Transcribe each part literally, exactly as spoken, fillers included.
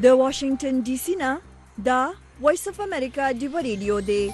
د واشنگټن ډي سي نه دا وایس اف امریکا ډیو ریډیو دی.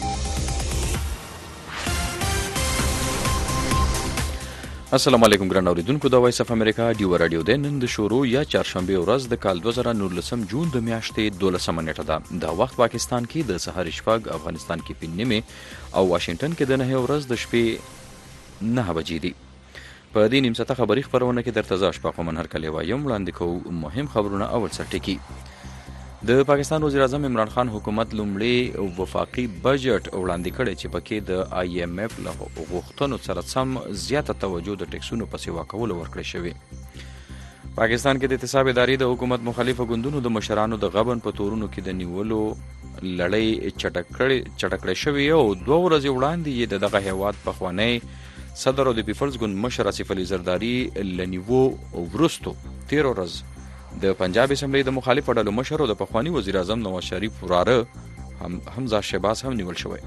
السلام علیکم ګران اوریدونکو، د وایس اف امریکا ډیو رادیو د نن د شروع یا چهارشنبه ورځ د کال دوه زره نولسم جون د میاشتې دولسمه نیټه ده. دا وخت پاکستان کې د سحر شپږ، افغانستان کې پنځه نیمه او واشنگټن کې د نهه ورځ د شپې نه بجې دي. په دې نیم ساعته خبري خبرونه کې درته زه اشفاق منهر کلی وایم. وړاندې کوو مهم خبرونه. اول سر ټکی د پاکستان وزیر اعظم عمران خان حکومت لومړی وفاقي بجټ وړاندې کړی چې پکې د آی ایم اف له غوښتنو سره سم زیاته توجه د ټیکسونو په سیوا کولو ورکړی شوی. پاکستان کې د احتساب ادارې د حکومت مخالفه ګوندونو د مشرانو د غبن په تورونو کې د نیولو لړۍ چټکړې شوې او دوه ورځې وړاندې یې د دغه هیواد پخوانی صدر او د پیپلز ګوند مشر آصف علي زرداري لنیوو وروستو تیر ورځ د پنجاب اسمبلی د مخالفو ډلو مشر او د پخوانی وزیر اعظم نواز شریف وراره هم حمزه شهباز هم نیول شوی.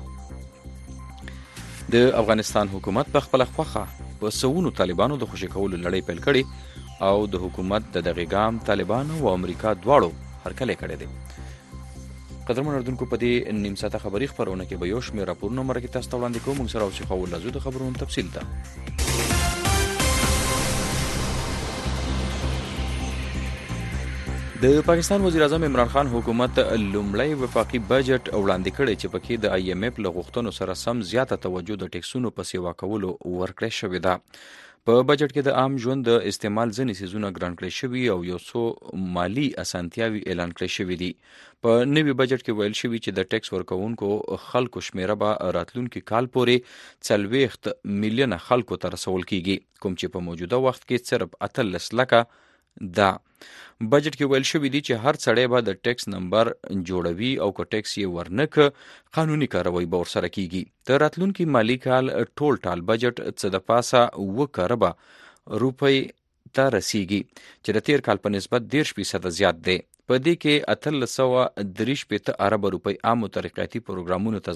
د افغانستان حکومت په خپل خوخه په سونو طالبانو د خوشی کولو لړۍ پیل کړي او د حکومت د دغه ګام طالبانو او امریکا دواړو هرکلی کړی دی. قدرمن اردوونکو، په دې نیم ساعته خبري خبرونه کې به یو شمېر راپورونه مرکې تاسو ته وړاندې کوم. موږ سره اوسئ خو ولازو د خبرونو تفصیل ده. د پاکستان وزیر اعظم عمران خان حکومت لومړی وفاقي بجټ وړاندې کړی چې پکې د آی ایم اف له غوښتنو سره سم زیاته توجه د ټیکسونو په سیوا کولو ورکړی شوې ده. په بجټ کې د عام ژوند د استعمال ځینې څیزونه ګران کړی شوي او یو څو مالی اسانتیاوي اعلان کړی شوي دي. په نوي بجټ کې ویل شوي چې د ټیکس ورکوونکو خلکو شمیره به راتلونکي کال پورې څلوېښت میلیونه خلکو ته رسول کیږي، کوم چې په موجوده وخت کې صرف اتلس لکه ده. بجټ کې ویل شوي دي چې هر سړی به د ټیکس نمبر جوړوي او که ټیکس یې ورنکه قانوني کاروی به ورسره کیږي. د راتلونکي مالی کال ټول ټال بجټ څه د پاسه اوه کربه روپۍ ته رسیږي چې د تیر کال په نسبت دېرش فیصده زیات دی. په دې کې اتلس سوه درې شپېته اربه روپۍ عامو ترقیاتي پروګرامونو ته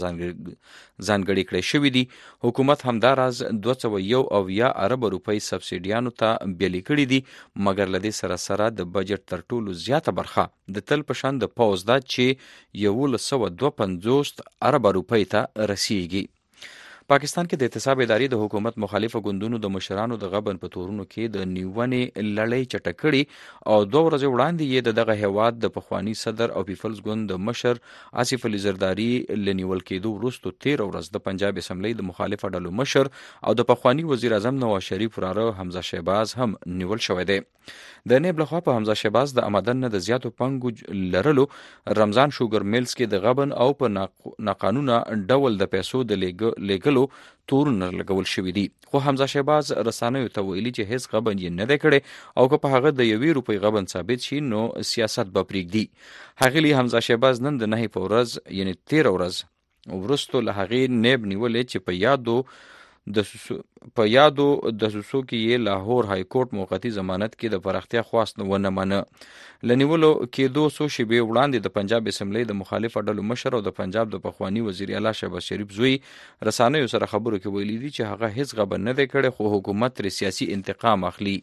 ځانګړې کړې شوي دي. حکومت همداراز دوه سوه یو اویا اربه روپۍ سبسیډیانو ته بیلې کړي دي، مګر له دې سره سره د بجټ تر ټولو زیاته برخه د تل په شان د پوځ ده چې یولس سوه دوه پنځوس اربه روپۍ ته رسیږي. پاکستان کې د احتساب ادارې د حکومت مخالفه ګوندونو د مشرانو د غبن په تورونو کې د نیونې لړۍ چټک کړي او دوه ورځې وړاندې یې د دغه هیواد د پخوانی صدر او پیپلز ګوند د مشر آصف علي زرداري لنیول کېدو وروسته تیر ورځ د پنجاب اسمبلی د مخالفه ډلو مشر او د پخوانی وزیر اعظم نواز شریف وراره حمزه شهباز هم نیول شوی دی. د نیب لخوا په حمزه شهباز د آمدن نه د زیاتو پنګو لرلو، رمضان شوګر میلز کې د غبن او په ناقانونه ډول د پیسو د لیږلو تورونه لګول شوي دي. خو حمزه شهباز رسنیو ته ویلي چې هیڅ غبن یې نه دی کړی او که په هغه د یوې روپۍ غبن ثابت شي نو سیاست به پرېږدي. ښاغلي حمزه شهباز نن د نهې په ورځ یعنی تېره ورځ وروستو له هغې نیب نیولې چې په یادو د په یادو د سوسو کې یې لاهور های کورټ موقتی ضمانت کې د پراختیا خواست ونه منه. لنیولو کېدو څو شېبې وړاندې د پنجاب اسمبلی د مخالفه ډلو مشر او د پنجاب د پخوانی وزیر اعلی شهباز شریف زوی رسنیو سره خبرو کې ویلي دي چې هغه هیڅ غبن نه دی کړی خو حکومت ترې سیاسي انتقام اخلي.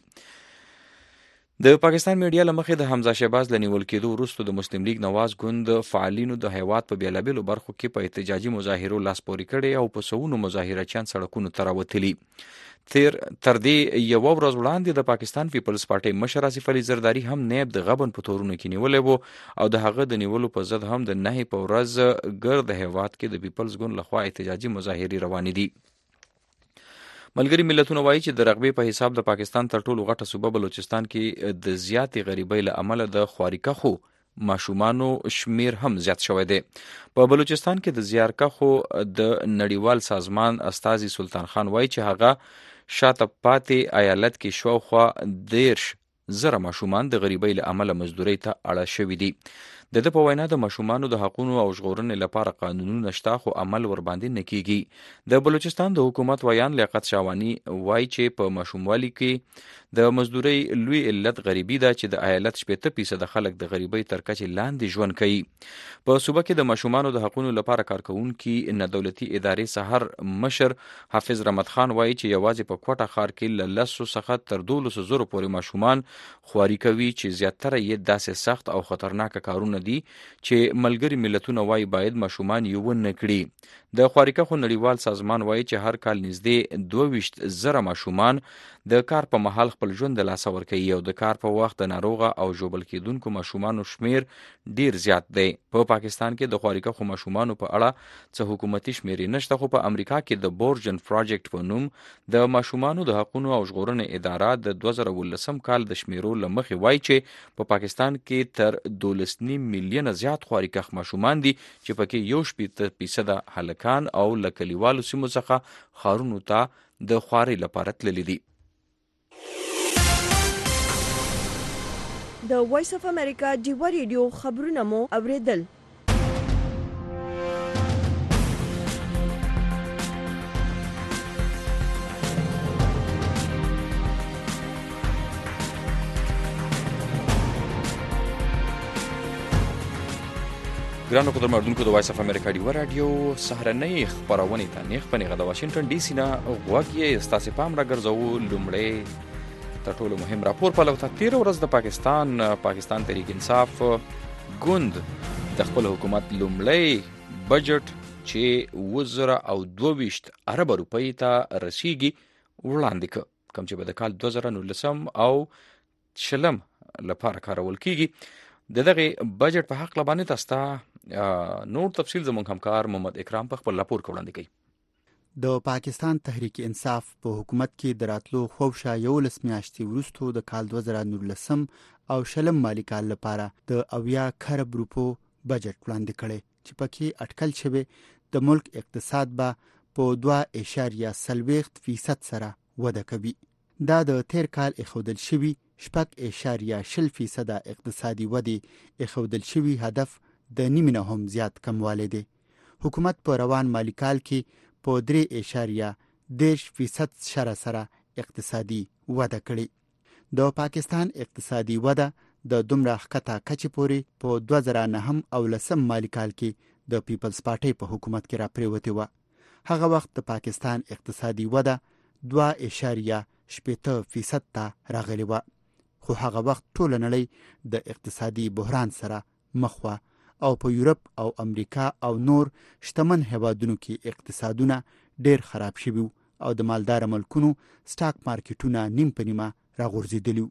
د پاکستان میډیا له مخې د حمزه شهباز له نیول کېدو وروسته د مسلم لیگ نواز ګوند فعالینو د هیواد په بیلابیلو برخو کې په احتجاجي مظاهرو لاس پورې کړي او په سوونو مظاهرچیان سړکونو ته راوتلي. تر تر دې یوه ورځ وړاندې د پاکستان پیپلز پارټۍ مشر آصف علي زرداري هم نیب د غبن په تورونو کې نیولی و او د هغه د نیولو په ضد هم د نهې په ورځ ګرد هیواد کې د پیپلز ګوند لخوا احتجاجي مظاهرې روانې دي. ملګري ملتونه وایي چې د رغبې په حساب د پاکستان تر ټولو غټه صوبه بلوچستان کې د زیاتې غریبۍ له امله د خوارکخو ماشومانو شمیر هم زیات شوی دی. په بلوچستان کې د زیارکخو د نړیوال سازمان استازي سلطان خان وایي چې هغه شاته پاتې ایالت کې شاوخوا دېرش زره ماشومان د غریبۍ له امله مزدورۍ ته اړه شوي دي. د ده په وینا د ماشومانو د حقونو او ژغورنې لپاره قانونونه شته خو عمل ورباندې نه کیږي. د بلوچستان د حکومت ویان لیاقت شاوانی وایي چې په ماشوموالي کې د مزدورۍ لوی علت غریبي ده چې د ایالت شپېته فیصده خلک د غریبۍ تر کچې لاندې ژوند کوي. په صوبه کې د ماشومانو د حقونو لپاره کارکوونکي نه دولتي ادارې سحر مشر حافظ رحمت خان وایي چې یوازې په کوټه ښار کې له لسو څخه تر دولسو زرو پورې ماشومان خواري کوي چې زیاتره یې داسې سخت او خطرناک کارونه دي چې ملګري ملتونه وایي باید ماشومان یې ونه کړي. د خواريکښو نړیوال سازمان وایي چې هر کال نږدې دوه ویشت زره ماشومان د کار په مهال خپل ژوند د لاسه ورکوي او د کار په وخت د ناروغه او ژوبل کیدونکو ماشومانو شمیر ډیر زیات دی. په پاکستان کې د خواريکښو ماشومانو په اړه څه حکومتي شمیرې نشته، خو په امریکا کې د بورجن پروجیکټ په نوم د ماشومانو د حقوقو او ژغورنې اداره د دوه زره ولسم کال د شمیرو له مخې وایي چې په پاکستان کې تر دولس نیم میلیونه زیات خواريکښ ماشومان دي چې پکې یو شپېته فیصده هلکان او له کلیوالو سیمو څخه ښارونو ته د خوارۍ لپاره تللي دي. د وایس اف امریکا ډیوا ریډیو خبرونه مو اوریدل. ګرانو قدرمنونکو د وایس اف امریکا ډیوا راډیو سهارنۍ خپرونې ته نیغ په نیغه د واشنګټن ډي سي نه غوږ یې ستاسې پام راګرځوو. لومړی تر ټولو مهم راپور پلو ته تېره ورځ د پاکستان پاکستان تحریک انصاف ګوند د خپل حکومت لومړی بجټ چې اووه زره او دوه ویشت اربه روپۍ ته رسیږي وړاندې کړ، کوم چې به د کال دوه زره نولسم او شلم لپاره کارول کیږي. د دغه بجټ په حق لبانې تاسو نور تفصیل زموږ همکار محمد اکرام په خپل راپور کې وړاندې کوي. د پاکستان تحریک انصاف په حکومت کې د راتلو خوبشه یولس میاشتې وروسته د کال دوه زره نولسم او شلم مالی کال لپاره د اویا خرب روپو بجټ وړاندې کړي چې پکې اټکل شوی د ملک اقتصاد به په دوه اعشاریه څلوېښت فیصد سره وده کوي. دا د تیر کال اخودل شوی شپږ اعشاریه شل فیصده اقتصادي ودې اخودل شوی هدف د نیمه نه هم زیات کموالی دی. حکومت په روان مالی کال کې په درې اعشاریه دېرش فیصد شره سره اقتصادي وده کړې. د پاکستان اقتصادي وده د دومره ښکته کچې پورې په دوه زره نهم او لسم مالی کال کې د پیپلز پارټۍ په حکومت کې راپرېوتې وه. هغه وخت د پاکستان اقتصادي وده دوه اعشاریه شپېته فیصد ته راغلی وه، خو هغه وخت ټوله نړۍ د اقتصادي بحران سره مخ وه او په یورپ او امریکا او نور شتمن هیوادونو کې اقتصادونه ډیر خراب شوي او د مالدار ملکونو سټاک مارکیټونه نیم په نیمه راغورځېدلي.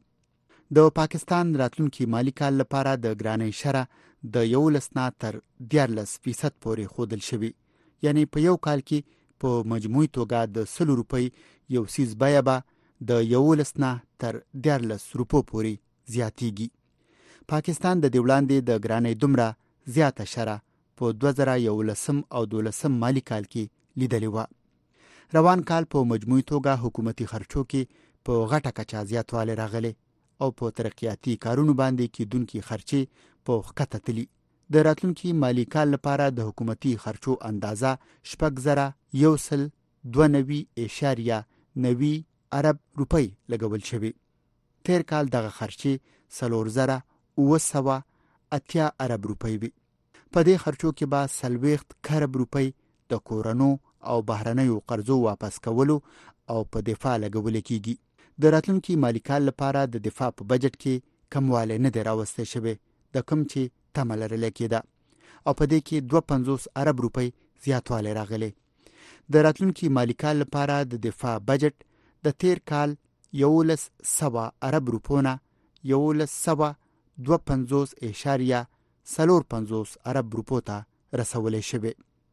د پاکستان راتلونکي مالی کال لپاره د ګرانۍ شره د یولس نه تر دیارلس فیصد پورې ښودل شوي، یعنی په یو کال کې په مجموعي توګه د سلو روپۍ یو سیز بیه به د یولس نه تر دیارلس روپو پورې زیاتیږي. پاکستان د دې وړاندې د ګرانۍ دومره زیاته شره په دوه زره یولسم او دولسم مالی کال کې لیدلې وه. روان کال په مجموعي توګه حکومتي خرچو کې په غټه کچه زیاتوالی راغلی او په ترقیاتي کارونو باندې کیدونکي خرچې په ښکته تلي. د راتلونکي مالی کال لپاره د حکومتي خرچو اندازه شپږ زره یو سل دوه نوي اعشاریه نوي ارب روپۍ لګول شوي. تیر کال دغه خرچې څلور زره اووه سوه اتیا ارب روپۍ وي. په دې خرچو کې به څلوېښت خرب روپۍ د کورنو او بهرنیو قرضو واپس کولو او په دفاع لګول کیږي. د راتلونکي مالی کال لپاره د دفاع په بجټ کې کموالی نه دی راوستی شوی د کوم چې تمه لرله کېده او په دې کې دوه پنځوس ارب روپۍ زیاتوالی راغلی. د راتلونکي مالی کال لپاره د دفاع بجټ د تیر کال یولس سوه ارب روپو نه یولس سوه دوه پنځوس اعشاریه څلور پنځوس ارب روپو ته رسولی شوی.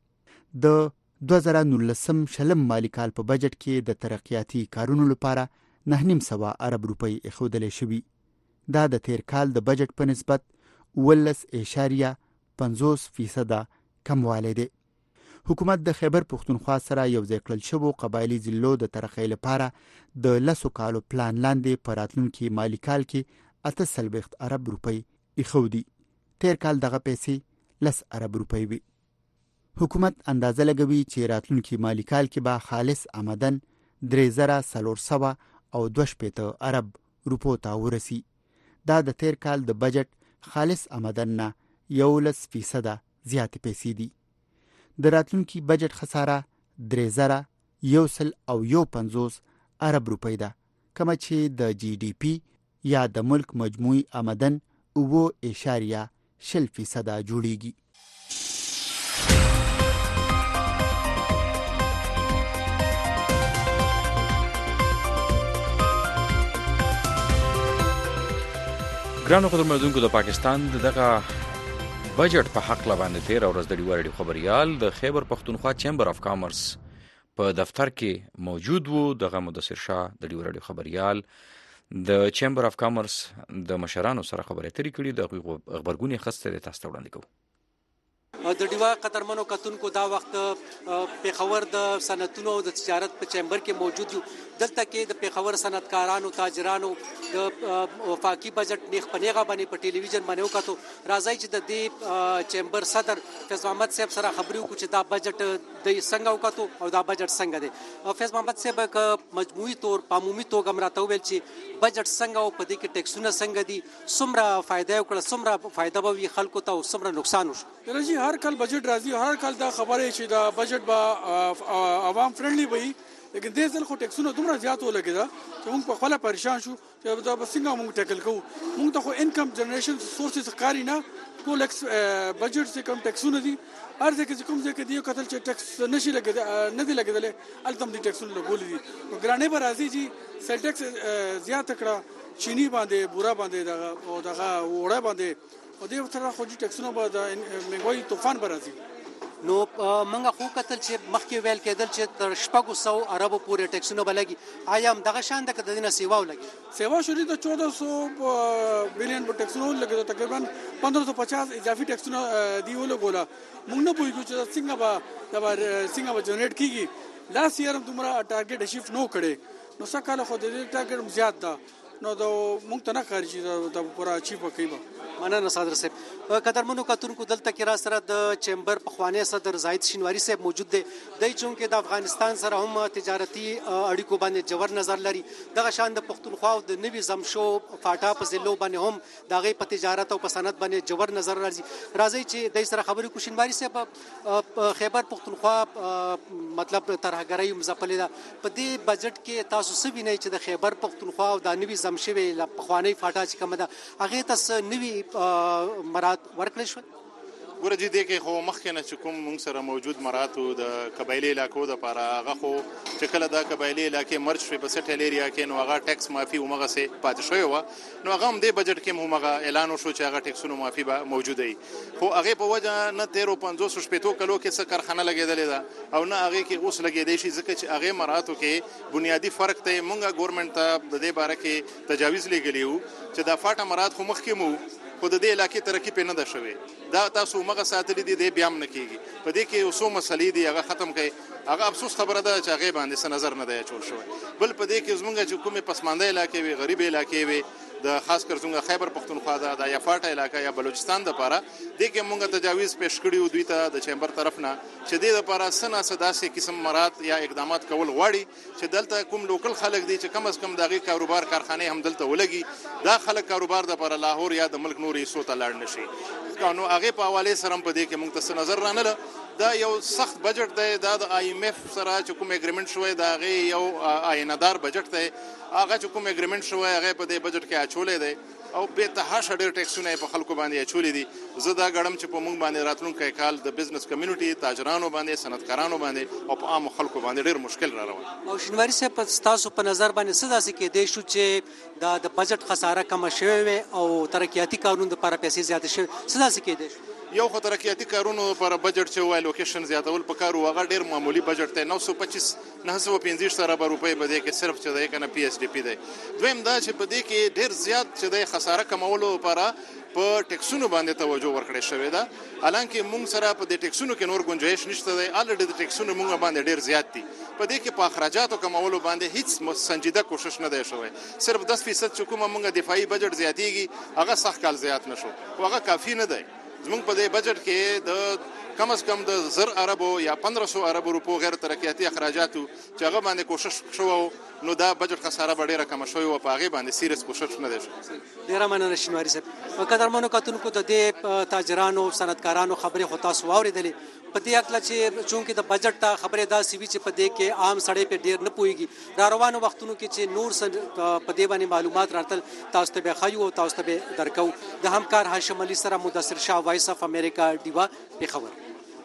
د دوه زره نولسم شلم مالی کال په بجټ کې د ترقیاتي کارونو لپاره نه نیم سوه ارب روپۍ ایښودلی شوي. دا د تیر کال د بجټ په نسبت اوولس اعشاریه پنځوس فیصده کموالی دی. حکومت د خیبر پښتونخوا سره یو ځای کړل شوو قبایلي ضلعو د ترقۍ لپاره د لسو کالو پلان لاندې په راتلونکي مالی کال کې اته څلوېښت ارب روپۍ ایښودي. تیر کال دغه پیسې لس ارب روپۍ وي. حکومت اندازه لګوي چې راتلونکي مالی کال کې به خالص آمدن درې زره څلور سوه او دوه شپېته ارب روپو ته ورسي. دا د تیر کال د بجټ خالص آمدن نه یولس فیصده زیاتې پیسې دي. د راتلونکي بجټ خساره درې زره یو سل او یو پنځوس ارب روپۍ ده، کومه چې د جی ډي پی یا د ملک مجموعي آمدن اوه اعشاریه شل فیصده جوړیږي. ګرانو قدرمنونکو، د پاکستان دغه بجټ په حق باندې تیر ورځ د ډیوار ډیو خبريال د خیبر پختونخوا چیمبر اف کامرس په دفتر کې موجود وو. دغه مدثر شاه د ډیوار ډیو خبريال د چیمبر اف کامرس د مشرانو سره خبرې اترې کړې. د خبرګونې خسته تاسو ته وړاندې کوو. د ډیوا قدرمنو کتونکو دا وخت پیښور د صنعتونو د تجارت په چیمبر کې موجود یو. دلته کې د پیښور صنعتکارانو تاجرانو د وفاقي بجټ نیخ پنیغه باندې په ټلویزیون باندې وکړو. راځي چې د دې چیمبر صدر فیض محمد صاحب سره خبرې وکړو چې دا بجټ د څنګه وکړو او دا بجټ څنګه دی. فیض محمد صاحب ک مجموعي تور په عمومي توګه امراته ویل چې بجټ څنګه او په دې کې ټیکسونه څنګه دي، څومره فائدہ وکړه، څومره فائدہ به وي خلکو ته او څومره نقصان وشو. راځي هر کال بجټ راځي، هر کال دا خبره چې دا بجټ به عوام فرندلی وي، لیکن دې ځل خو ټیکسونه دومره زیات ولګېده چې موږ په خپله پریشان شو چې دا به څنګه موږ ټیکل کوو. موږ ته خو انکم جنریشن سورسز ښکاري نه، ټول بجټ چې کوم ټیکسونه دي هر ځای کې چې کوم ځای کې دی کتل چې ټیکس نشي لګېدلی نه دي لګېدلی، هلته هم دې ټیکسونه لګولي دي. نو ګرانۍ به راځي چې سیل ټیکس زیاته کړه چیني باندې، بوره باندې، دغه او دغه اوړه باندې، او دې سره خو دې ټیکسونه به د مهنګوایي طوفان به راځي. نو موږ خو کتل چې مخکې ویل کېدل چې تر شپږو سوو اربو پورې ټیکسونه به لګي. آیا همدغه شان ده که د دې نه سیوا ولګي؟ سیوا شوي د چودہ سو بلین په ټیکسونه ولګېده، تقریبا پندرہ سو پچاس اضافي ټیکسونه دي ولګوله. موږ نه پوهېږو چې څنګه به دا څنګه به جنریټ کېږي. لاست ایئر هم دومره ټارګېټ اچیف نه کړی، نو څه کاله خو د دې ټارګېټ هم زیات ده، نو د موږ ته نه ښکاري چې دا پوره اچیف به کوي. مننه صادر صاحب. قدرمنو کتونکو، دلته کې را سره د چیمبر پخوانی صدر زاهد شینواری صاحب موجود دی. دی چونکې د افغانستان سره هم تجارتي اړیکو باندې جوړ نظر لري. دغه شان د پښتونخوا او د نوي زمشو فاټا په ضلعو باندې هم د هغې په تجارت او په صنعت باندې جوړ نظر لري. راځئ چې دی سره خبرې وکړو. شینواری صاحب، خیبر پښتونخوا مطلب ترهګرۍ مځپلې ده، په دې بجټ کې تاسو څه وینئ چې د خیبر پښتونخوا او د نوي زمشوې پخوانۍ فاټا چې کومه ده هغې ته څه نوي مراد ورکړل شول؟ ګوره جی دې کې خو مخکې نه چې کوم موږ سره موجود مراتو د قبایلي علاقو دپاره هغه خو چې کله دا قبایلي علاقې مرج شوې په سټل ایریا کې، نو هغه ټیکس معافي همغسې پاتې شوې وه. نو هغه هم دې بجټ کې هم همغه اعلان وشو چې هغه ټیکسونو معافي به موجوده وي. خو هغې په وجه نه تیرو پنځوسو شپېتو کلو کې څه کارخانه لګېدلې ده او نه هغې کې اوس لګېدی شي، ځکه چې هغې مراتو کې بنیادي فرق دی. موږ ګورنمنټ ته د دې باره کې تجاویز لیږلی وو چې دا فاټه مرات خو مخکې مو، خو د دې علاقې ترقي پې نه ده شوې. دا تاسو همغه ساتلي دي، دی بیا هم نه کېږي. په دې کې یو څو مسلې دي هغه ختم کړئ. هغه افسوس خبره ده چې هغې باندې څه نظر نه دی اچول شوی. بل په دې کې زموږ چې کومې پسمانده علاقې وي، غریبې علاقې وي، د خاص کر زموږ خیبر پښتونخوا ده، دا یا فاټا علاقه یا بلوچستان دپاره، دې کې موږ تجاویز پیش کړي وو دوی ته د چیمبر طرف نه چې دې دپاره څه ناڅه داسې قسم مرات یا اقدامات کول غواړي چې دلته کوم لوکل خلک دي چې کم از کم د هغې کاروبار کارخانې هم دلته ولګي، دا خلک کاروبار دپاره لاهور یا د ملک نورو حصو ته لاړ نه شي. نو هغې په حوالې سره هم په دې کې موږ ته څه نظر رانله. دا یو سخت بجټ دی، دا د آی ایم ایف سره چې کوم اګریمنټ شوی د هغې یو آینهدار بجټ دی. هغه چې کوم اګریمنټ شوی هغې په دې بجټ کې اچولی دی او بې تحاشه ډېر ټیکسونه یې په خلکو باندې اچولي دي. زه دا ګڼم چې په موږ باندې راتلونکی کال د بزنس کمیونټي، تاجرانو باندې، صنعتکارانو باندې او په عامو خلکو باندې ډېر مشکل را روان. او شینواري صاحب، ستاسو په نظر باندې څه داسې کېدی شو چې دا د بجټ خساره کمه شوې وي او ترقیاتي کارونو دپاره پیسې زیاتې شوې؟ څه داسې کېدی شو؟ یو خو ترقیاتي کارونو لپاره بجټ چې وایي لوکیشن زیاتول پکار و، هغه ډېر معمولي بجټ دی. نو سو پچیس نه سوه پنځه ویشت اربه روپۍ به دی کې صرف چې دی که نه پی ایس ډي پي دی. دویم دا چې په دې کې ډېر زیات چې دی خساره کمولو لپاره په ټیکسونو باندې توجه ورکړې شوې ده. حالانکې موږ سره په دې ټیکسونو کې نور ګنجایش نشته دی. الریډي د ټیکسونو موږ باندې ډېر زیات دي. په دې کې په اخراجاتو کمولو باندې هیڅ سنجیده کوشش نه دی شوی. صرف دس فیصد چې کومه موږ دفاعي بجټ زیاتېږي هغه سخت کال زیات نه شو، خو هغه کافي نه دی. زموږ په دې بجټ کې د کم از کم د زر اربو یا پندرہ سو اربو روپو غیر ترقیاتي اخراجاتو چې هغه باندې کوشش شو نو دا بجټ خساره به ډیره کم شوی او په هغه باندې سیریس کوشش نه دی شوی. ډیره مننه شینواری صاحب. قدرمنو کتونکو د دې تاجرانو صنعتکارانو خبرې خو تاسو واورېدلې په دې اړه چې چونکې د بجټ ته خبرې داسې وي چې په دې کې عام سړی په ډیر نه پوهیږي. را روانو وختونو کې چې نور په دې باندې معلومات راتل تاسو ته به ښیو او تاسو ته به درکو. د همکار هاشم علي سره مدثر شاه، وایس اف امریکا، ډیوا، پیښور.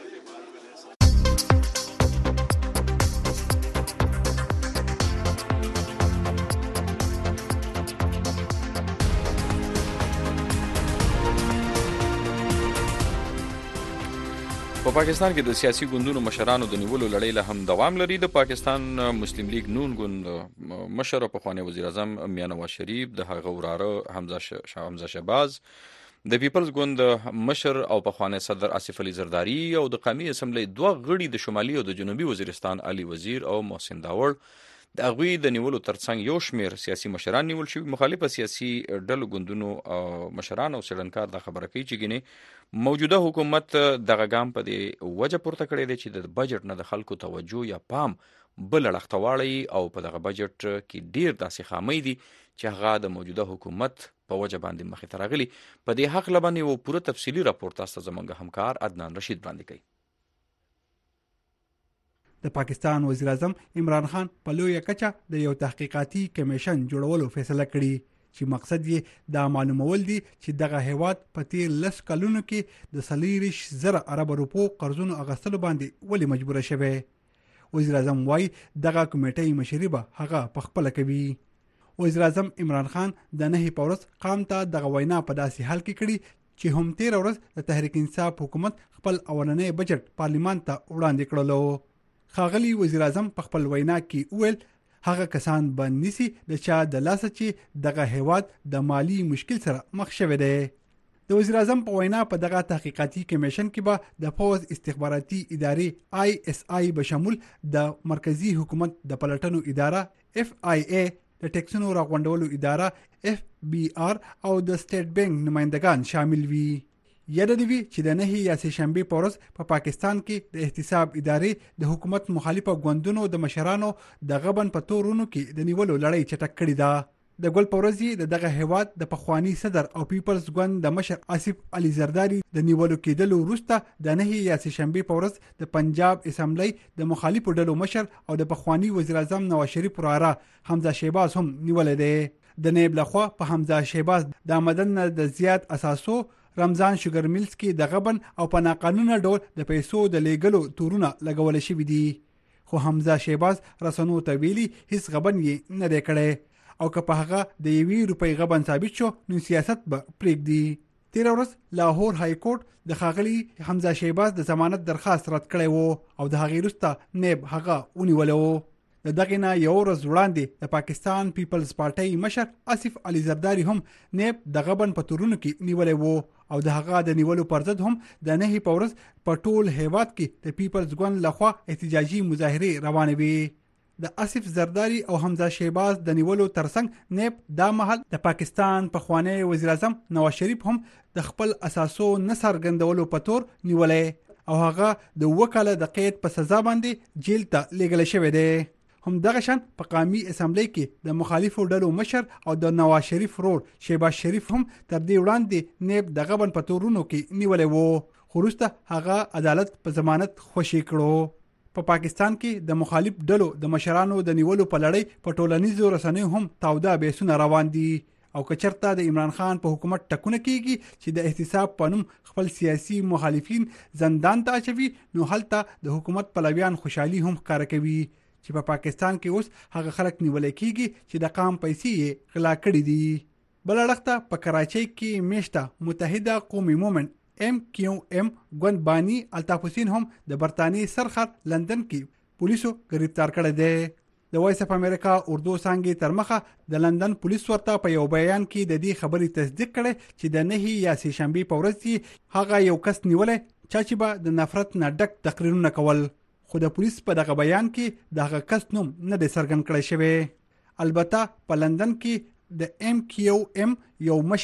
په پاکستان کې د سیاسي ګوندونو مشرانو د نیولو لړۍ له هم دوام لري. د پاکستان مسلم لیگ نون ګوند مشر او پخوانی وزیر اعظم میاں نواز شریف، د هغه وراره حمزه حمزه شهباز، د پیپلز ګوند مشر او پخوانی صدر آصف علي زرداری او د قومي اسمبلی دوه غړي د شمالي او د جنوبي وزیرستان علي وزیر او محسن داور د هغوی د نیولو ترڅنګ یو شمیر سیاسي مشران نیول شوي. مخالفه سیاسي ډلو ګوندونو مشران او څېړنکار دا خبره کوي چې ګینې موجوده حکومت دغه ګام په دې وجه پورته کړی دی چې د بجټ نه د خلکو توجه یا پام بل اړخ ته واړوي او په دغه بجټ کې ډیر داسې خامۍ دي چې هغه د موجوده حکومت په وجه باندې مخې ته راغلي. په دې حق لبنې یو پوره تفصیلي راپور تاسو زموږ همکار عدنان رشید وړاندې کوي. د پاکستان وزیر اعظم عمران خان په لویه کچه د یو تحقیقاتي کمیشن جوړولو فیصله کړې چې مقصد یې دا معلومول دي چې دغه هیواد په تیر لس کلونو کې د څلوېښت زره ارب روپو قرضونو اخیستلو باندې ولې مجبوره شوی. وزیر اعظم وایي دغه کمیټې مشري به هغه په خپله کوي. وزیر اعظم عمران خان د نهي په ورځ قام ته دغه وینا په داسې حال کې کړي چې هم تیر ورځ د تحریک انصاف حکومت خپل اولنی بجټ پارلیمان ته وړاندې کړلو. ښاغلي وزیر اعظم په خپل وینا کې وویل هغه کسان به نیسي د چا د لاسه چې دغه هیواد د مالی مشکل سره مخ شوی دی. د وزیر اعظم په وینا په دغه تحقیقاتي کمیشن کې به د پوز استخباراتي ادارې آی اس آی به شمول د مرکزی حکومت د پلټنو اداره اف آی ای، د ټیکسونو راغونډولو اداره اف بی آر او د سټیټ بانک نمائندگان شامل وي. یاد دی وی چې د نهي یا سه شنبه په ورځ په پاکستان کې د احتساب ادارې د حکومت مخالفه ګوندونو د مشرانو د غبن په تورونو کې د نیولو لړۍ چټک کړې ده. د ګل پورزي د دغه هیواد د پخوانی صدر او پیپلز ګوند د مشر آصف علي زرداری د نیولو کېدلو وروسته د نهي یا سه شنبه په ورځ د پنجاب اسمبلی د مخالفو ډلو مشر او د پخوانی وزیر اعظم نواز شریف وراره حمزه شهباز هم نیول دی. د نیب لخوا په حمزه شهباز د آمدن د زیات اساسو رمضان شوګر میلز کې د غبن او په ناقانونه ډول د پیسو د لیږلو تورونه لګول شوي دي. خو حمزه شهباز رسنو ته ویلي هیڅ غبن یې نه دی کړی او که په هغه د یوې روپۍ غبن ثابت شو نو سیاست به پرېږدي. تېره ورځ لاهور های کورټ د ښاغلي حمزه شهباز د ضمانت درخواست رد کړی و او د هغې وروسته نیب هغه ونیولی و. د دغې نه یو ورځ وړاندې د پاکستان پیپلز پارټۍ مشر آصف علي زرداری هم نیب د غبن په تورونو کې نیولی و او د هغه د نیولو پر ضد هم د نهي په ورځ په ټول هیواد کې د پیپلز ګوند لخوا احتجاجي مظاهرې روانې وې. د آصف زرداری او حمزه شهباز د نیولو ترڅنګ نیب دا مهال د پاکستان پخوانی وزیر اعظم نواز شریف هم د خپل اساسو نه څرګندولو په تور نیولی او هغه د اووه کاله د قید په سزا باندې جیل ته لیږلی شوی دی. هم دغه شان په قومي اسمبلی کې د مخالفو ډلو مشر او د نواز شریف رور شهباز شریف هم تر دې وړاندې نیب د غبن په تورونو کې نیولی و خو وروسته هغه عدالت په ضمانت خوشې کړو. په پاکستان کې د مخالف ډلو د مشرانو د نیولو په لړۍ په ټولنیزو رسنیو هم تاوده بحثونه روان دي او که چېرته د عمران خان په حکومت ټکونه کېږي چې د احتساب په نوم خپل سیاسي مخالفین زندان ته اچوي نو هلته د حکومت پلویان خوشحالي هم ښکاره کوي چې په پاکستان کې اوس هغه خلک نیولای کېږي چې د قام پیسې یې غلا کړي دي. بل اړخته په کراچۍ کې میشته متحده قومي مومنټ ایم کیو ایم ګوند بانی الطاف حسین هم د برطانیې سرخط لندن کې پولیسو گرفتار کړی دی. د وایس اف امریکا اردو څانګې تر مخه د لندن پولیس ورته په یو بیان کې د دې خبرې تصدیق کړی چې د نهي یا سه شنبه په ورځ هغه یو کس نیولای چې به د نفرت نه ډک تقریرونه کول خو د پولیس په دغه بیان کې دغه کس نوم نه دی څرګند کړی شوی. البته په لندن کې د ایم کیو ایم یو مشر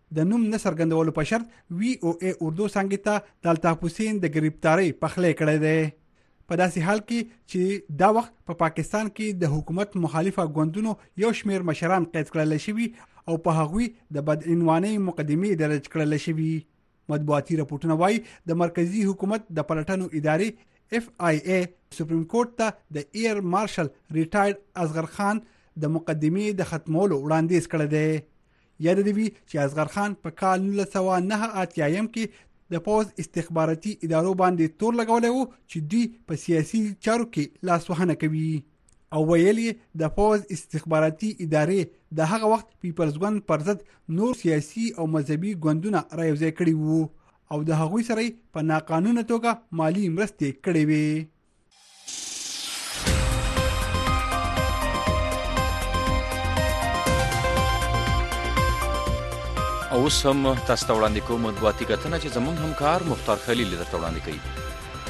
د نوم نه څرګندولو په شرط وی او ای اردو څنګه ته د الطاف حسین د گرفتاری پخلی کړی دی. په داسې حال کې چې دا وخت په پا پاکستان کې د حکومت مخالفه ګوندونو یو شمیر مشران قید کړل شوي او په هغوی د بدعنوانۍ مقدمې درج کړل شوي. مطبوعاتي راپورټونه وایي د مرکزی حکومت د پلټنو ادارې اف آی ای سپریم کورټ ته د ایر مارشل ریټایرډ اصغر خان د مقدمې د ختمولو وړاندیز کړی دی. یاد دی چې اصغر خان په کال نولس سوه نهه اتیا کې د پوز استخباراتي ادارو باندې تور لګولی وو چې دوی په سیاسي چارو کې لاسوهنه کوي او ویل یې د پوز استخباراتي ادارې د هغه وخت پیپلز ګوند پر ضد نور سیاسي او مذهبي ګوندونه رايوځای کړي وو او د هغوی سره په ناقانونه توګه مالی مرستې کړې وې. اوس هم تاسو ته وړاندې کوم مطبوعاتي کتنه چې زموږ همکار مختار خلیل درته وړاندې کوي.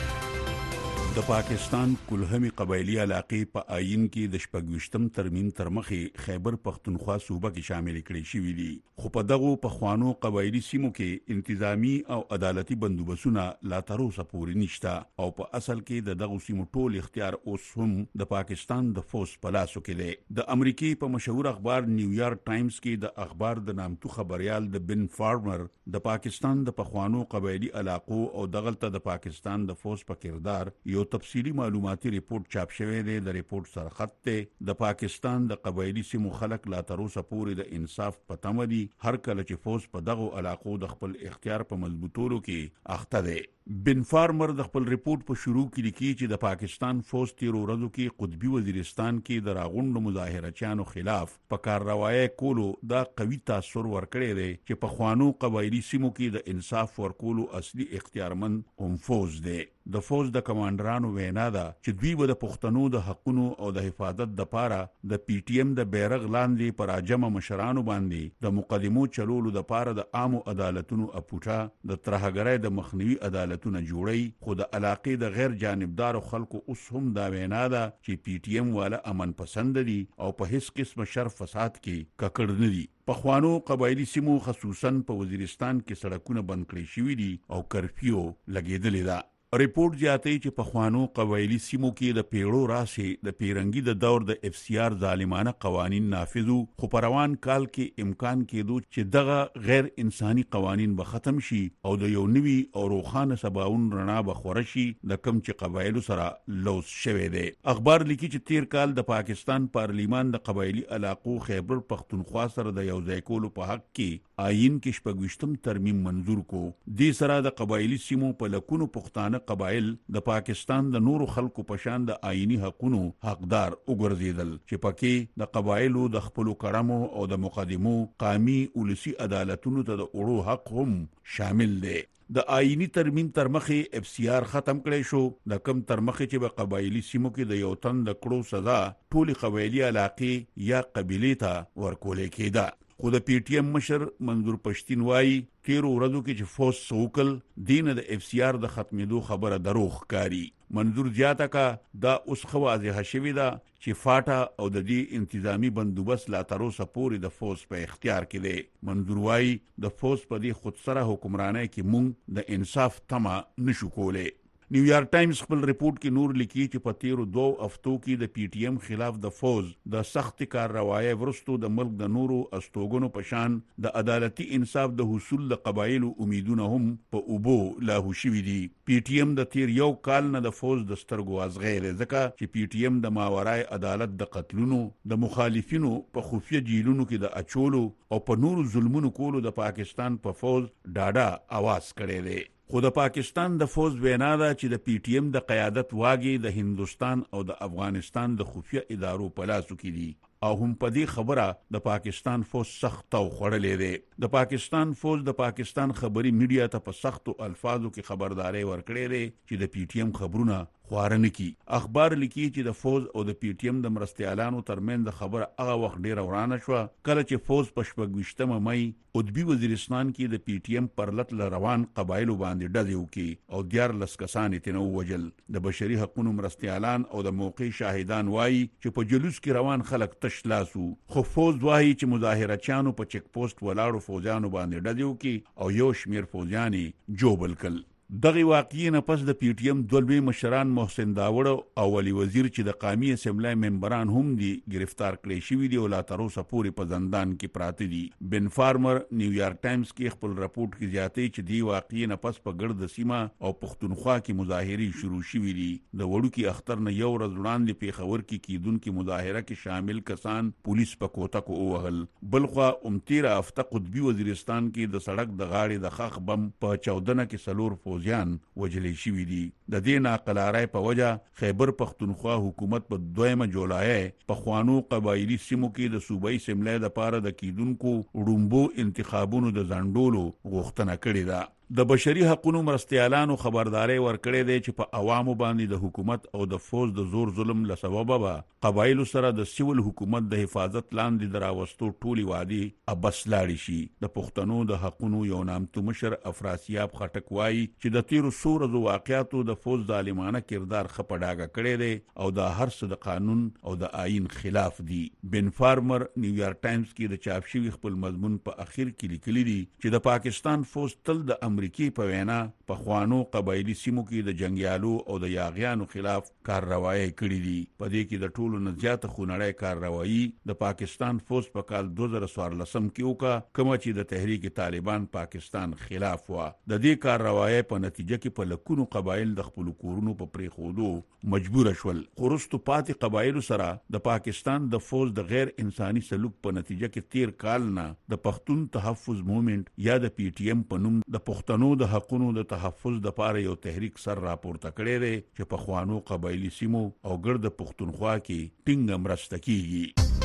د پاکستان کلهمي قبایلی علاقې په آئین کې د شپږویشتم ترمیم تر مخې خیبر پختونخوا صوبه کې شامل کړي شوي دي، خو په دغو پخوانو قبایلی سیمو کې انتظامی او عدالتي بندوبستونه لا تر اوسه پورې نشته او په اصل کې د دغو سیمو ټول اختیار اوس هم د پاکستان د فوج په لاسو کې دی. د امریکای په مشهور اخبار نیویارک ټایمز کې د اخبار د نامتو خبريال د بن فارمر د پاکستان د پخوانو قبایلی علاقو او دغلته د پاکستان د فوج په کردار یو تفصیلی معلوماتي ریپورت چاپ شوی دی. د ریپورت سرخط ته د پاکستان د قبایلی سیمو خلک لا تر اوسه پورې د انصاف په تمه دي، هر کله چې فوج په دغو علاقو د خپل اختیار په مضبوطولو کې اخته دی. بن فارمر د خپل ریپورت په شروع کې لیکي چې د پاکستان فوج تیرو ورځو کې قطبي وزیرستان کې د راغونډو مظاهرچیانو خلاف په کارروایي کولو دا قوي تاثر ورکړی دی چې په خوانو قبایلی سیمو کې د انصاف ورکولو اصلي اختیارمند هم فوج دی. د فوج د کمانډرانو وینا ده چې دوی به د پښتنو د حقونو او د حفاظت د پاره د پی ټی ایم د بیرغ لاندې پر اجمه مشرانو باندې د مقدمو چلولو د پاره د عامو عدالتونو اپوټا د ترهګرۍ د مخنیوي عدالتونو جوړي، خو د علاقې د غیر جانبدار خلکو اوس هم دا وینا ده چې پی ټی ایم والا امن پسند دي او په هیڅ قسم شر فساد کې ککړ نه دي. په خوانو قبایلی سیمو خصوصا په وزیرستان کې سړکونه بند کړي شوي دي او کرفیو لګېدلې ده. ریپورت زیاتوي چې په خوانو قبایلی سیمو کې د پیړو راسې د پیرنګي د دور د اف سی آر ظالمانه قوانین نافذو، خو په روان کال کې امکان کېدو چې دغه غیر انساني قوانین به ختم شي او د یو نوي او روښانه سباون رڼا به خوره شي د کم چې قبایلو سره لوث شوی دی. اخبار لیکي چې تیر کال د پاکستان پارلیمان د قبایلی علاقو خیبر پختونخوا سره د یوځای کولو په حق کې آئین کې شپږویشتم ترمیم منظور کو. دې سره د قبایلی سیمو په لکونو پښتانه قبایل د پاکستان د نورو خلکو په شان د آئینی حقونو حقدار وګرځیدل چې پکې د قبایلو د خپلو کړمو او د مقدمو قومي ولسی عدالتونو ته د اړو حق هم شامل دی. د آئینی ترمیم تر مخې اف سی آر ختم کړی شو، د کم تر مخې چې په قبایلی سیمو کې د یو تن د کړو سزا ټولي قبایلی علاقې یا قبیلې ته ورکولې کېده. خو د پی ټی ایم مشر منظور پښتین وایي تیرو ورځو کې چې فوج سوکل دین د اف سی آر د ختمېدو خبره دروغ کاری. منظور زیاته کا دا اوس خو واضح شوی دا چې فاټا او د دې انتظامی بندوبست لا تر اوسه پورې د فوج په اختیار کې دی. منظور وایي د فوج په دې خودسره حکمرانۍ کې مونږ د انصاف تمه نشو کولای. نیویارک ټایمز خپل ریپورت کې نور لیکي چې په تیرو دوه هفتو کې د پی ټی ایم خلاف د فوج د سخت کارروایي ورستو د ملک د نورو استوګنو په شان د عدالتي انصاف د حصول د قبایلو امیدونه هم په اوبو لاهو شوي دي. پی ټی ایم د تیر یو کال نه د فوج د سترګو ازغیر ځکه چې پی ټی ایم د ماورای عدالت د قتلونو د مخالفینو په خفیه جیلونو کې د اچولو او په نورو ظلمونو کولو د پاکستان په فوج ډاډه आवाज کړی دی. خو د پاکستان د فوج وینا ده چې د پی ټی ایم د قیادت واګي د هندستان او د افغانستان د خفیه ادارو په لاسو کې دي او هم په دې خبره د پاکستان فوج سخت او خړلې دی. د پاکستان فوج د پاکستان خبري میډیا ته په سختو الفاظو کې خبرداري ورکړې ده چې د پی ټی ایم خبرونه خوارنه کی. اخبار لیکي چې د فوج او د پی ټی ایم د مرستيالانو ترمن د خبره هغه وخت ډیره ورانه شو کله چې فوج په شپږویشتمه مئی قطبي وزیرستان کې د پی ټی ایم پر لټ روان قبایلو باندې ډزې وکړي او دیار لس کسان یې تنو وجل. د بشري حقوقو مرستيالان او د موقع شاهدان وایي چې په جلوس کې روان خلک تش لاس وو، خو فوز وایي چې مظاهرچیانو په چک پوسټ ولاړو فوجیانو باندې ډزې وکړي او یو شمیر فوجیان یې جوبل کړل. دغه واقعي نه پس د پی ټی ایم دوه لوی مشران محسن داوړ او ولی وزیر چې د قومي اسمبلی ممبران هم دي گرفتار کړي شوي دي او لا تر اوسه پورې په زندان کې پراته دي. بن فارمر نیویارک ټایمز کې خپل راپورټ کې زیاتې چې دی واقعي نه پس په ګرد سیمه او پښتونخوا کې مظاهرې شروع شوي دي. د وړوکي اختر نه یو ورځ وړاندې پیښور کې کیدونکې مظاهره کې شامل کسان پولیس په کوتکو ووهل. بلخوا امتیره هفته قطبي وزیرستان کې د سړک د غاړې د خخ بم په چودنه کې سلور فوجیان وجلې شوي دي. د دې ناقلارۍ په وجه خیبر پښتونخوا حکومت په دویمه جولای په خوانو قبایلی سیمو کې د صوبایي اسمبلی لپاره د کیدونکو وړومبو انتخابونو د ځنډولو غوښتنه کړې ده. د بشري حقوقو مرستیالانو خبرداري ورکړې ده چې په عوامو باندې د حکومت او د فوج د زور ظلم له سببه به قبایلو سره د سیول حکومت د حفاظت لاندې دراوستو ټولي وادي ابس لاړ شي. د پښتنو د حقوقو یو نامتو مشر افراسیاب خټک وایي چې د تیرو څو ورځو واقعاتو د فوج ظالمانه کردار خپډاګه کړی دی او د هر څه د قانون او د آئین خلاف دي. بن فارمر نیویارک ټایمز کې د چاپ شوی خپل مضمون په اخر کې لیکلی دی چې د پاکستان فوج تل د امریکای په وینا په خوانو قبایلی سیمو کې د جنگیالو او د یاغیانو خلاف کارروایي کړې دي. په دې کې د ټولو نه زیاته خونړۍ کارروایي د پاکستان فوج په کال دوه زره څوارلسم کې وکړه کومه چې د تحریک طالبان پاکستان خلاف و. د دې کارروایي په نتیجه کې په لکونو قبایل د خپل کورونو په پریښودو مجبور شول. خورستو پاتې قبایلو سره د پاکستان د فوج د غیر انساني سلوک په نتیجه کې تیر کال نه د پښتون تحفظ موومېنټ یا د پی ټی ایم په نوم د پښتنو د حقونو د تحفظ د پاره یو تحریک سر راپورته کړی دی چې په خوانو قبایلی سیمو او ګرد پښتونخوا کې ټینګه مرسته کیږي.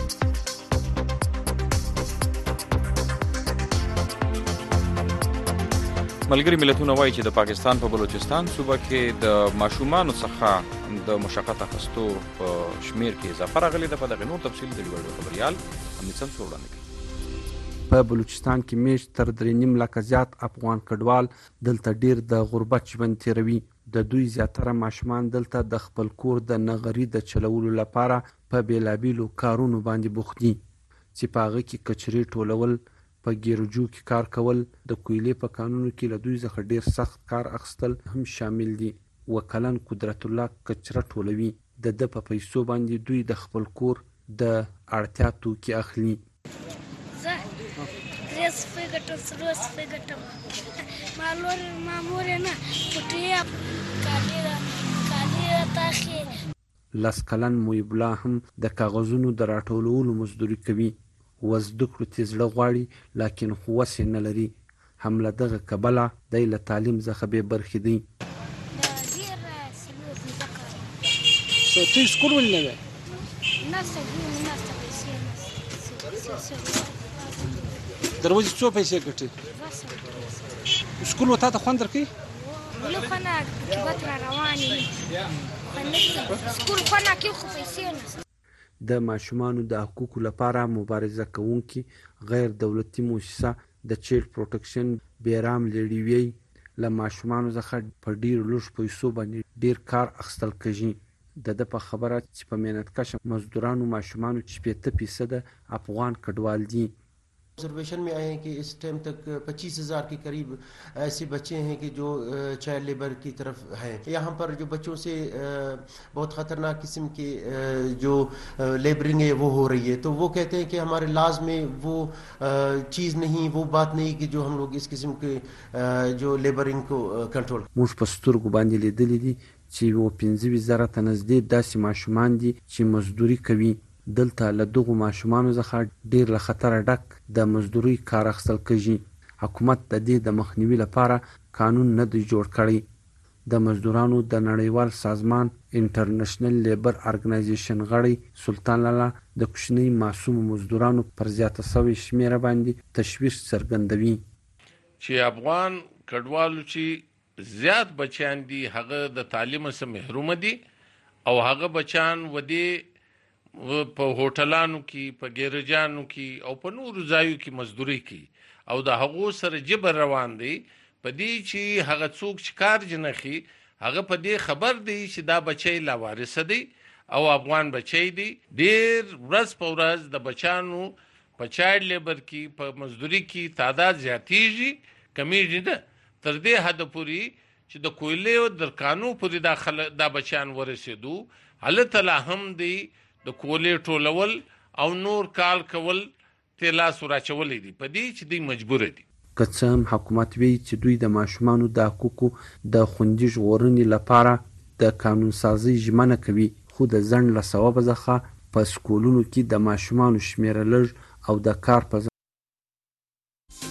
ملګری ملتونه وایي چې د پاکستان په بلوچستان صوبه کې د ماشومانو څخه د مشقت اخیستو په شمیر کې اضافه راغلې ده. په دغه نور تفصیل د لوړ خبريال امنیت سم وړاندې کوي. په بلوچستان کې میش تر درې نیم لکه زیات افغان کډوال دلته ډیر د غربت ژوند تیروي. د دوی زیاتره ماشومان دلته د خپل کور د نغري د چلولو لپاره په بیلابیلو کارونو باندې بوخت دي چې په هغه کې کچري ټولول، په ګیرجو کې کار کول، د کویلې په کانونو کې له دوی څخه ډیر سخت کار اخیستل هم شامل دي. وکلن قدرت الله کچره ټولوي. د د په پیسو باندې دوی د خپل کور د اړتیا توکي اخلي. زه درې سپۍ ګټم، څلور سپۍ ګټم، مالور مامور نه پټیا کالي را کالي راته اخلي. لس کلن محیب الله هم د کاغذونو د راټولولو مزدوري کوي. وزده کړو چې زړه غواړي لکن خو وس نه لري. هم له دغه کبله دی له تعلیم څخه بې برخې دی. ته سکول ولې نه وې؟ در ورځې څو پیسې ګټې؟ سکول ته ته خوند درکوي؟ ولې خو نه کتابت را روانې سکول خو نه کې خو پیسې نشته. د ماشومانو د حقوقو لپاره مبارزه کوونکي غیر دولتي مؤسسه د چایلډ پروټیکشن بیرام لیډیوی له ماشومانو څخه په ډیر لږ پیسو باندې ډیر کار اخیستل کیږي. د د په خبره چې په مهنتکش مزدورانو ماشومانو شپږ فیصد افغان کډوال دي. ऑब्जर्वेशन में आए हैं कि इस टाइम तक पच्चीस हज़ार के करीब ऐसे बच्चे हैं कि जो चाइल्ड लेबर की तरफ हैं. यहाँ पर जो बच्चों से बहुत ख़तरनाक किस्म के जो लेबरिंग है वो हो रही है. तो वो कहते हैं कि हमारे लाज में वो चीज़ नहीं, वो बात नहीं कि जो हम लोग इस किस्म के जो लेबरिंग को कंट्रोल. موږ په سترګو باندې لیدلې دي چې و پنځه زره ته نږدې داسې ماشومان دي چې مزدوري کوي. دلته له دغو ماشومانو څخه ډیر له خطره ډک د مزدوري کار اخیستل کیږي. حکومت د دې د مخنیوي لپاره قانون نه دی جوړ کړی. د مزدورانو د نړیوال سازمان انټرنیشنل لیبر ارګنایزیشن غړی سلطان لالا د کوچني معصوم مزدورانو پر زیاته شوی شمیره باندې تشویش څرګندوي چې افغان کډوالو چې زیات بچیان دي هغه د تعلیم څخه محروم دي او هغه بچیان ودی په هوټلانو کې، په ګیرجانو کې او په نورو ځایو کې مزدوري کوي او د هغو سره جبر روان دی. په دې چې هغه څوک چې کار جنخي هغه په دې خبر دی چې دا بچی لا وارث دی او افغان بچی دي ډیر ورځ په ورځ د بچانو په چایلډ لیبر کې په مزدوري کې تعداد زیاتیږي کمیږي نه تر دې حد پورې چې د کویلې او درکانو پورې داخله دا بچان ورسېدو هلته لا هم دی د کویلې ټولول او نور کال کول تلا سوراچولې دي په دې چې دوی مجبور دي که څه هم حکومت وی چې دوی د ماشومانو د حقوقو د خوندي ژغورنې لپاره د قانون سازي ژمنه کوي خو د ځنډ له سببه څخه په سکولونو کې د ماشومانو شمیره لږ او د کار په